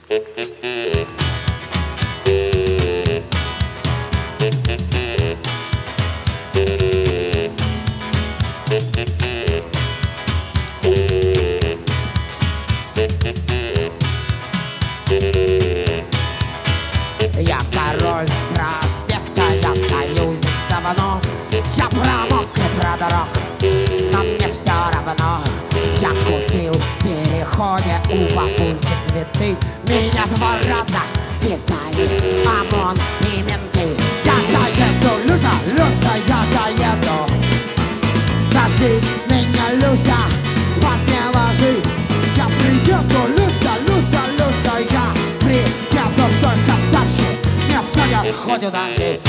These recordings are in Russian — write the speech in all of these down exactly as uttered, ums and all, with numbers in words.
Я король проспекта, я стою здесь давно. Я промок и продорог, но мне все равно. Я купил в переходе у бабульки цветы. Меня два раза вязали ОМОН и менты. Я доеду, Люся, Люся, я доеду. Дождись меня, Люся, спать не ложись. Я приеду, Люся, Люся, Люся, я приеду только в тачке. Не судят, ходят здесь.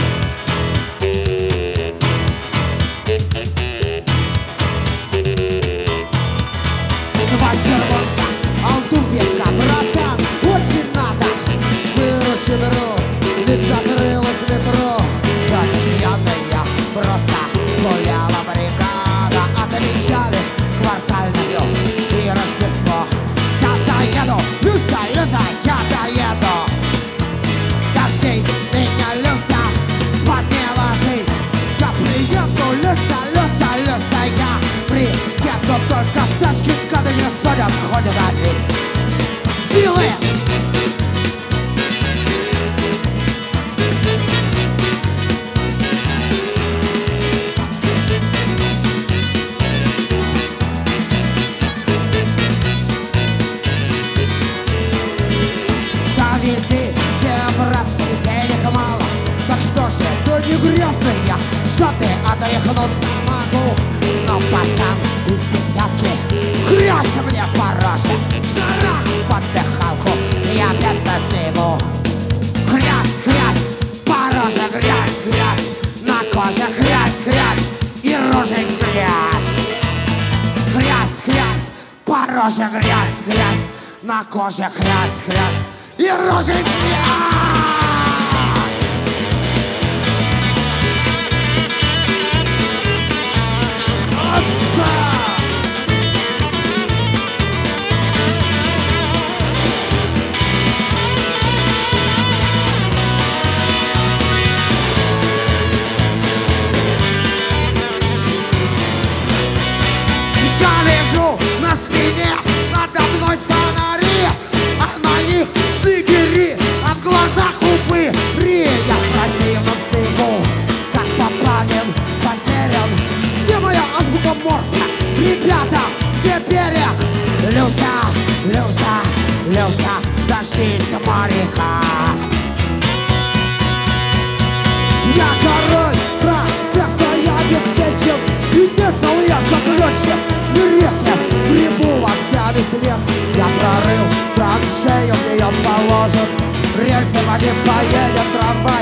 Два червонца, алтувевка, братан, очень надо. Выручи дыру, ведь закрылось метро. Да не пьяная, просто гуляла бригада. Отмечали квартальную и Рождество. Я доеду, Люся, Люся, я доеду. Дождись меня, Люся, спать не ложись. Я приеду, Люся, Люся, Люся, я приеду только в тачке, когда не судят, ходят адрес. Филы! Довези, где, братцы, денег мало. Так что же, да не грязный я, что ты отряхнуться могу. Но пацан из девятки, грязь мне по роже, шарах под дыхалку, я опять на снегу. Грязь, грязь, по роже грязь, грязь, на коже грязь, грязь и рожей грязь. Грязь, грязь, по роже грязь, грязь, на коже грязь, грязь и рожей грязь. Я лежу на спине, надо мной фонари, а на них фигери, а в глазах упыри. Я в противном снегу, как попадем, потерян. Где моя азбука Морса? Ребята, где берег? Люся, Люся, Люся, дождись моряка. Я король проспекта, я обеспечен и весел я, как летчик. Если грибу локтями снег, я прорыл траншею, в нее положат рельсы, по ним поедет трамвай.